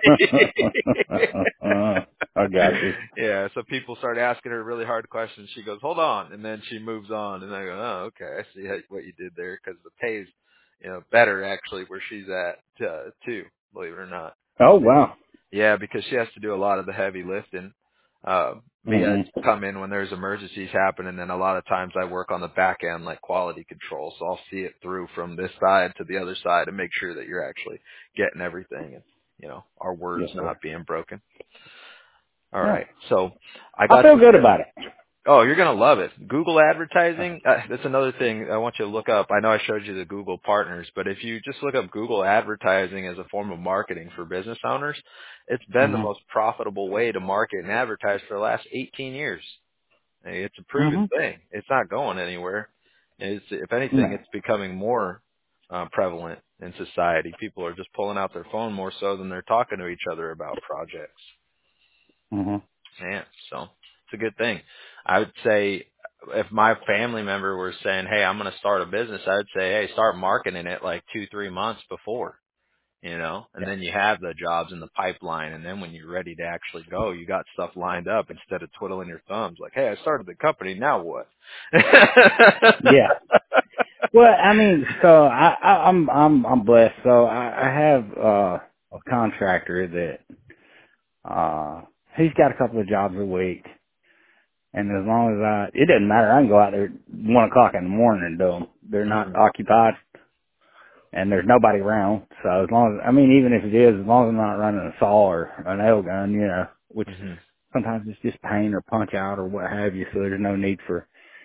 I got you. Yeah, so people start asking her really hard questions. She goes, hold on, and then she moves on. And I go, oh, okay, I see what you did there, because the pay's, better actually where she's at too. Believe it or not. Oh, wow. Yeah, because she has to do a lot of the heavy lifting. Me, I Hmm. come in when there's emergencies happen, and then a lot of times I work on the back end like quality control. So I'll see it through from this side to the other side and make sure that you're actually getting everything and, our words Yes, sir. not being broken. All Yeah. right. So I I got feel you good set. about it. Oh, you're going to love it. Google advertising, that's another thing I want you to look up. I know I showed you the Google partners, but if you just look up Google advertising as a form of marketing for business owners, it's been the Hmm. most profitable way to market and advertise for the last 18 years. Hey, it's a Hmm. proven thing. It's not going anywhere. If anything, No. it's becoming more prevalent in society. People are just pulling out their phone more so than they're talking to each other about projects. Hmm. Yeah, so it's a good thing. I would say if my family member was saying, "Hey, I'm going to start a business," I would say, "Hey, start marketing it like 2-3 months before." And Yeah. then you have the jobs in the pipeline, and then when you're ready to actually go, you got stuff lined up instead of twiddling your thumbs like, hey, I started the company, now what? Yeah. Well, I mean, so I'm blessed. So I have a contractor that he's got a couple of jobs a week, and as long as it doesn't matter. I can go out there at 1 o'clock in the morning and do them. They're not Mhm. occupied, and there's nobody around. So as long as, I mean, even if it is, as long as I'm not running a saw or a nail gun, which Mhm. sometimes it's just paint or punch out or what have you. So there's no need for.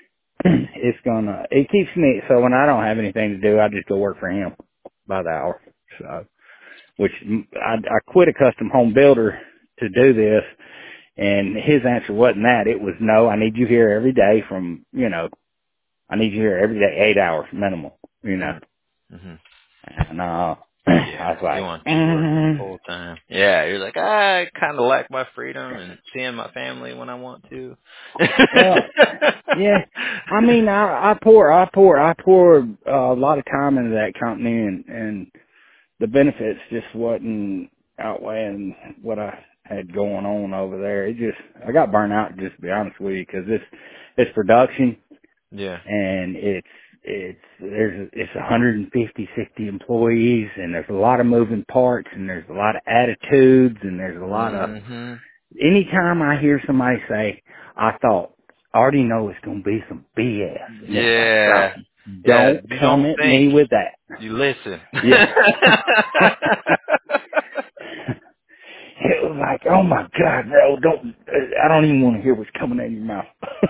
It keeps me. So when I don't have anything to do, I just go work for him by the hour. So, which I quit a custom home builder to do this, and his answer wasn't that. It was no. I need you here every day I need you here every day, 8 hours minimum. Mhm. Mhm. And I Yeah, was he like, wants you working full time. Yeah, you're like, I kind of like my freedom and seeing my family when I want to. well, yeah. I mean, I pour a lot of time into that company, and the benefits just wasn't outweighing what I had going on over there. I got burnt out, just to be honest with you, because it's production, Yeah. and it's 150, 60 employees, and there's a lot of moving parts, and there's a lot of attitudes, and there's a lot of, Mhm. anytime I hear somebody say, I already know it's going to be some BS, and it's like, bro, Yeah. Yeah. don't You come don't at think, me with that. you listen. Yeah. It was like, oh my God, bro, I don't even want to hear what's coming out of your mouth.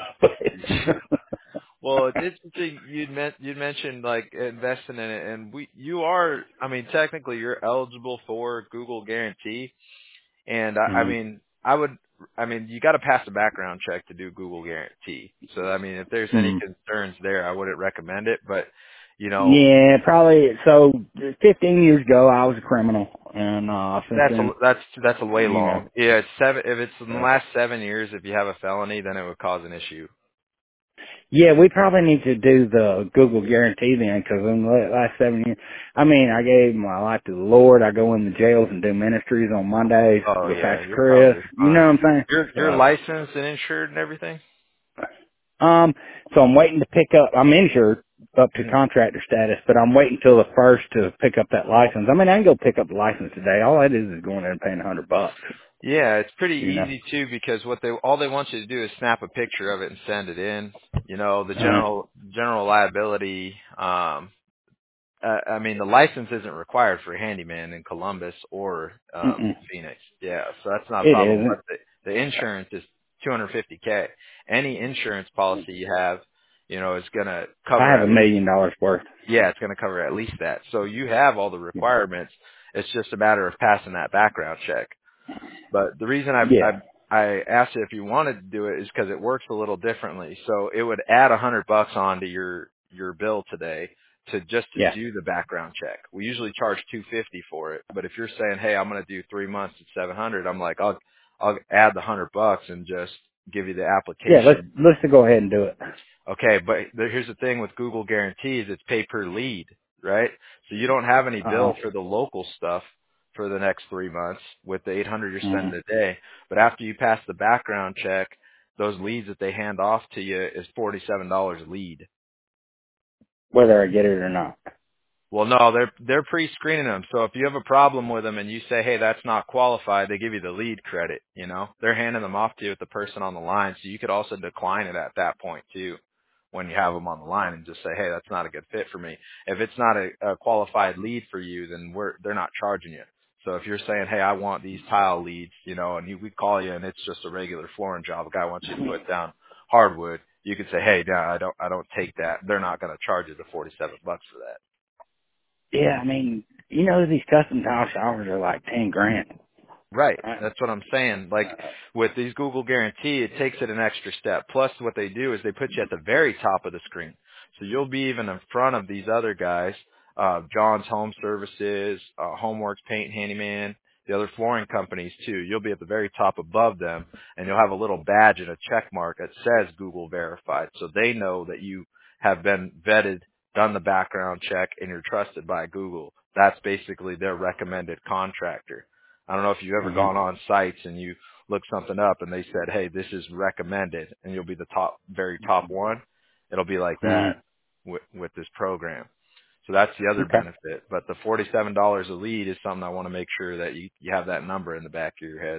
Well, it's interesting you'd mentioned like investing in it, and you are. I mean, technically, you're eligible for Google Guarantee, and I mm. mean, you got to pass a background check to do Google Guarantee. So, I mean, if there's any Mm. concerns there, I wouldn't recommend it. But, you know, Yeah, probably. So 15 years ago, I was a criminal, and since that's then, that's a way you know, long. Yeah, it's seven. If it's in the uh, last 7 years, if you have a felony, then it would cause an issue. yeah, we probably need to do the Google guarantee then, because in the last 7 years, I mean, I gave my life to the Lord. I go in the jails and do ministries on Mondays Oh with yeah, Pastor you're Chris. probably You know fine. what I'm saying? You're So. licensed and insured and everything. So I'm waiting to pick up, I'm insured up to Mhm. contractor status, but I'm waiting till the first to pick up that license. I mean, I can go pick up the license today. All that is going there and paying $100, Yeah, it's pretty you know. easy too because all they want you to do is snap a picture of it and send it in. The Uh, general liability. I mean, the license isn't required for a handyman in Columbus or mm-mm. Phoenix. Yeah, so that's not a It problem. isn't. But the insurance is $250K. Any insurance policy you have, is going to I cover have at least. $1 million worth. Yeah, it's going to cover at least that. So you have all the Yeah. requirements. It's just a matter of passing that background check. But the reason Yeah. I asked you if you wanted to do it is because it works a little differently. So it would add $100 onto your bill today to Yeah. do the background check. We usually charge $250 for it, but if you're saying, hey, I'm going to do 3 months at 700, I'm like, I'll add the $100 and just give you the Yeah, application. let's go ahead and do it. Okay, but here's the thing with Google Guarantees, it's pay per lead, right? So you don't have any Uh-huh. bill for the local stuff for the next 3 months with the 800 you're Hmm. spending a day. But after you pass the background check, those leads that they hand off to you is $47 a lead. Whether I get it or not. Well, no, they're pre-screening them. So if you have a problem with them and you say, "Hey, that's not qualified," they give you the lead credit. You know, they're handing them off to you with the person on the line. So you could also decline it at that point too, when you have them on the line, and just say, "Hey, that's not a good fit for me." If it's not a qualified lead for you, then they're not charging you. So if you're saying, "Hey, I want these tile leads," you know, and we call you and it's just a regular flooring job, a guy wants you to put down hardwood, you could say, "Hey, no, I don't take that." They're not going to charge you the $47 for that. Yeah, I mean, these custom tile showers are like 10 grand. Right. Right? That's what I'm saying. Like with these Google Guarantee, it takes it an extra step. Plus what they do is they put you at the very top of the screen. So you'll be even in front of these other guys, John's Home Services, Homeworks Paint Handyman, the other flooring companies too. You'll be at the very top above them and you'll have a little badge and a check mark that says Google verified. So they know that you have been vetted, done the background check, and you're trusted by Google. That's basically their recommended contractor. I don't know if you've ever Hmm. gone on sites and you look something up and they said, "Hey, this is recommended," and you'll be the very top one. It'll be like Hmm. that with this program. So that's the other Okay. benefit. But the $47 a lead is something I want to make sure that you have that number in the back of your head.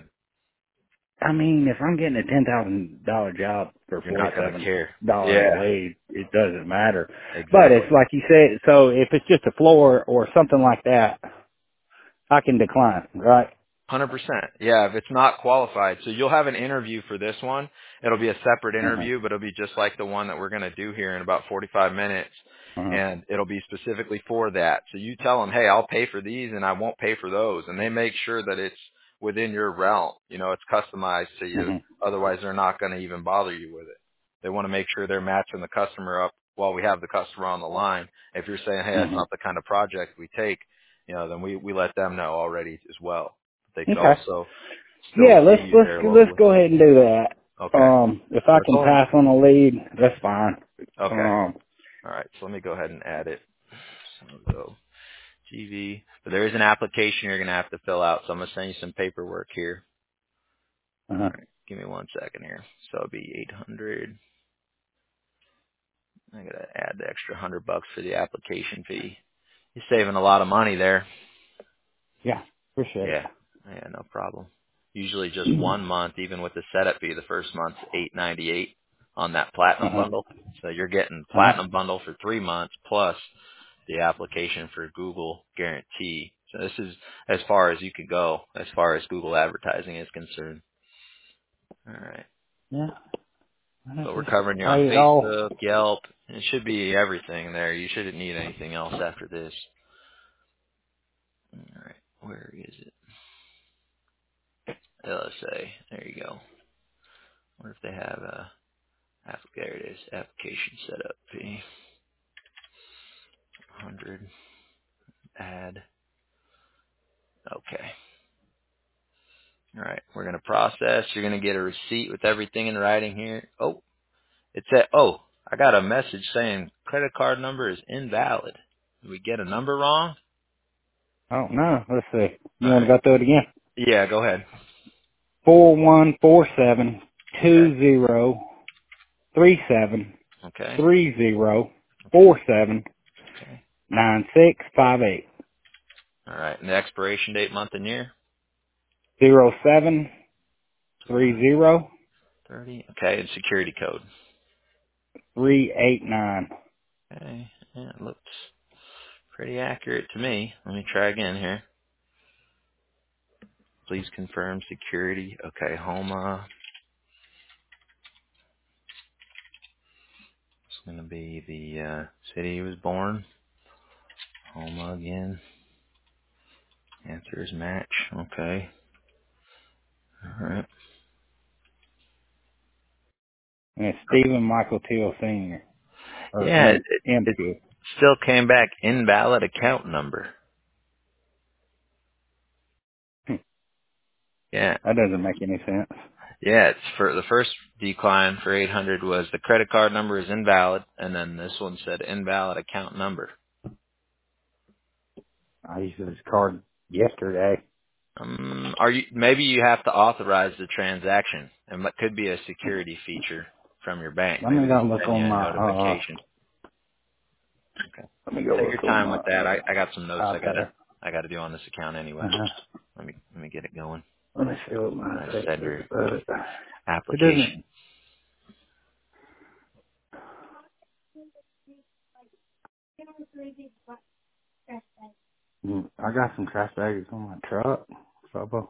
I mean, if I'm getting a $10,000 job for You're not gonna $47 care. a Yeah, lead, it doesn't matter. But exactly. it's like you said, so if it's just a floor or something like that, I can decline, right? 100%. Yeah, if it's not qualified. So you'll have an interview for this one. It'll be a separate Uh-huh. interview, but it'll be just like the one that we're going to do here in about 45 minutes. Uh-huh. And it'll be specifically for that. So you tell them, "Hey, I'll pay for these and I won't pay for those." And they make sure that it's within your realm. You know, it's customized to you. Hmm. Otherwise, they're not going to even bother you with it. They want to make sure they're matching the customer up while we have the customer on the line. If you're saying, "Hey, that's Hmm. not the kind of project we take," then we let them know already as well. They could Okay. also still Yeah, see let's you let's there let's locally. go ahead and do that. Okay. If I So it's can only pass on a lead, that's fine. okay. Um, All right. So let me go ahead and add it. So we'll go GV. But there is an application you're gonna have to fill out. So I'm gonna send you some paperwork here. uh-huh. All right. Give me 1 second here. So it'll be 800. I gotta add the extra $100 for the application fee. You're saving a lot of money there. Yeah, appreciate it. Yeah. Yeah, no problem. Usually just 1 month, even with the setup fee, the first month's $898 on that platinum Uh-huh. bundle. So you're getting Uh-huh. platinum bundle for 3 months plus the application for Google Guarantee. So this is as far as you can go as far as Google advertising is concerned. All right. Yeah, that's So we're just covering you on pay it all. Facebook, Yelp. It should be everything there. You shouldn't need anything else after this. All right. Where is it? LSA. There you go. What if they have a there it is. Application setup fee. 100. Add. Okay. All right. We're going to process. You're going to get a receipt with everything in writing here. Oh, it said, I got a message saying credit card number is invalid. Did we get a number wrong? Oh no, let's see. All You want to right. go through it again? Yeah, go ahead. 4147 Okay. 37 Okay. 3047 Okay. 9658 All right. And the expiration date, month and year? 07 29, 30 30. Okay. And security code. 389. Okay. Yeah, it looks pretty accurate to me. Let me try again here. Please confirm security. Okay. Homa. It's going to be the city he was born. Homa again. Answers match. Okay. All right. And it's Stephen Michael Teal Sr. Or Yeah, no, it M2. still came back invalid account number. Yeah. That doesn't make any sense. Yeah, it's for the first decline for 800 was the credit card number is invalid, and then this one said invalid account number. I used this card yesterday. Are you maybe you have to authorize the transaction, and that could be a security feature from your bank. Let me Maybe they go look send you on a my, notification. Okay. let me go Take your look on time my with that. I got some notes iPad. I gotta do on this account anyway. Uh-huh. Let me get it going. Let me see what my I'm gonna text send says her about it. It doesn't, application. I got some trash bags on my truck. So,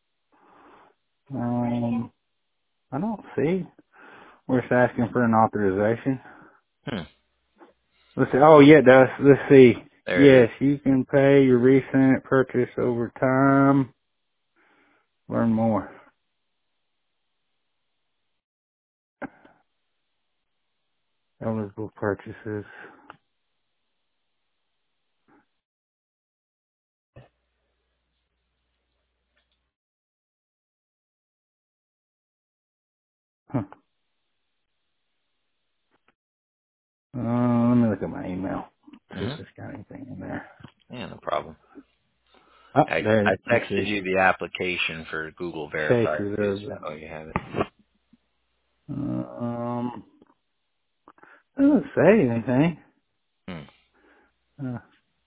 I don't see. We're just asking for an authorization. Hmm. Let's see. Oh, yeah, it does. Let's see. There it is. Yes, you can pay your recent purchase over time. Learn more. Eligible purchases. Huh. Let me look at my email. See if Mhm. it's got anything in there. Yeah, no problem. Oh, I there. Let's texted see. you the application for Google Chase Verify too, reserve. so that way you have it. Um, doesn't say anything. Hmm. Uh,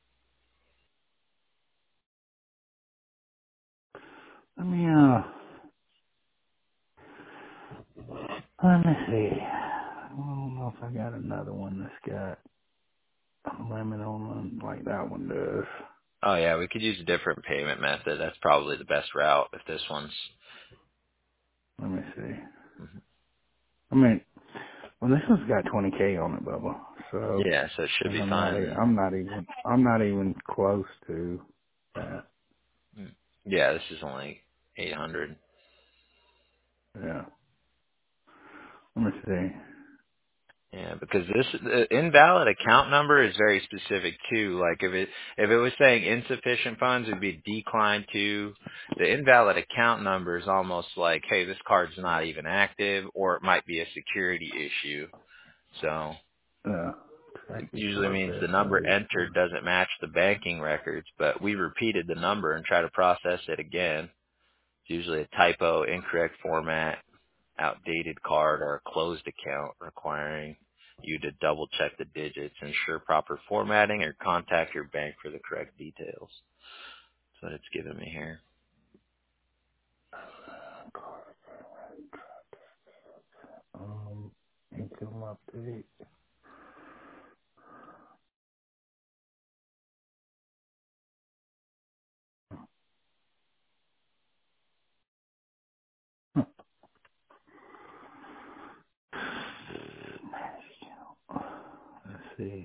let me see. I don't know if I got another one that's got a limit on them like that one does. Oh yeah, we could use a different payment method. That's probably the best route if this one's. Let me see. Mhm. I mean, well, this one's got 20K on it, Bubba. So, Yeah, so it should and be fine. I'm not even close to that. Mm. Yeah, this is only 800. Yeah. Let me see. Yeah, because this the invalid account number is very specific too. Like if it was saying insufficient funds, it'd be declined to. The invalid account number is almost like, hey, this card's not even active, or it might be a security issue. So Track it your usually card means the number verified. entered doesn't match the banking records, but we repeated the number and try to process it again. It's usually a typo, incorrect format, outdated card, or a closed account requiring you to double check the digits, ensure proper formatting, or contact your bank for the correct details. That's what it's giving me here. Income update. Huh. Let's see.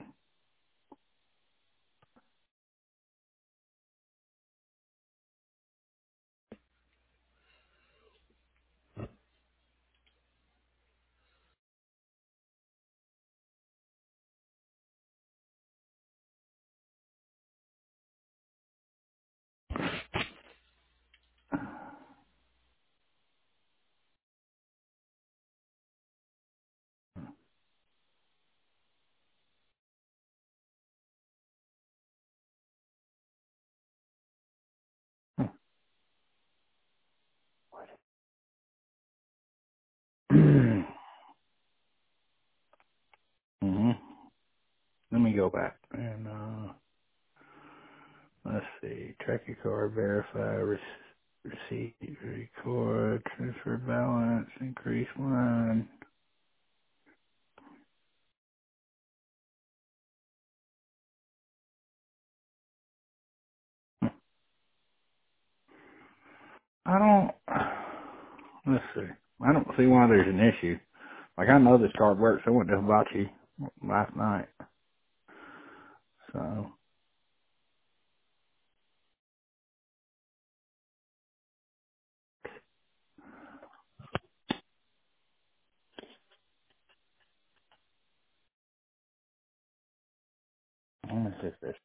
Huh. hmm Let me go back and let's see. Track your card, verify, receipt, record, transfer balance, increase line. I don't. Let's see. I don't see why there's an issue. Like I know this card works. I went to Hibachi last night. So just this